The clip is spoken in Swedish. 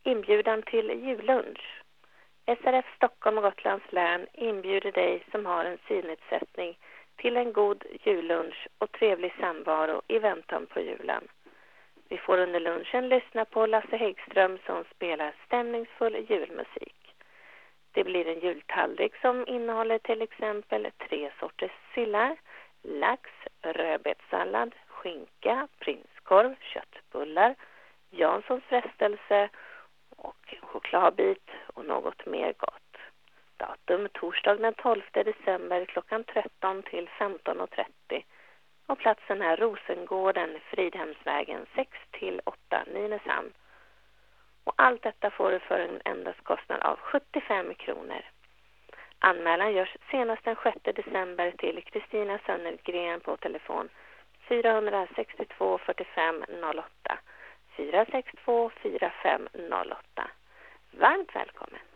Inbjudan till jullunch. SRF Stockholm och Gotlands län inbjuder dig som har en synnedsättning till en god jullunch och trevlig samvaro i väntan på julen. Vi får under lunchen lyssna på Lasse Häggström som spelar stämningsfull julmusik. Det blir en jultallrik som innehåller till exempel 3 sorters sillar, lax, rödbetssallad, skinka, prinskorv, köttbullar, Janssons frestelse och chokladbit och något mer gott. Datum torsdag den 12 december klockan 13 till 15.30 och platsen är Rosengården, Fridhemsvägen 6 till 8 Nynäshamn. Och allt detta får du för en endast kostnad av 75 kronor. Anmälan görs senast den 6 december till Kristina Sönnergren på telefon 462 45 08. 462 45 08. Varmt välkommen!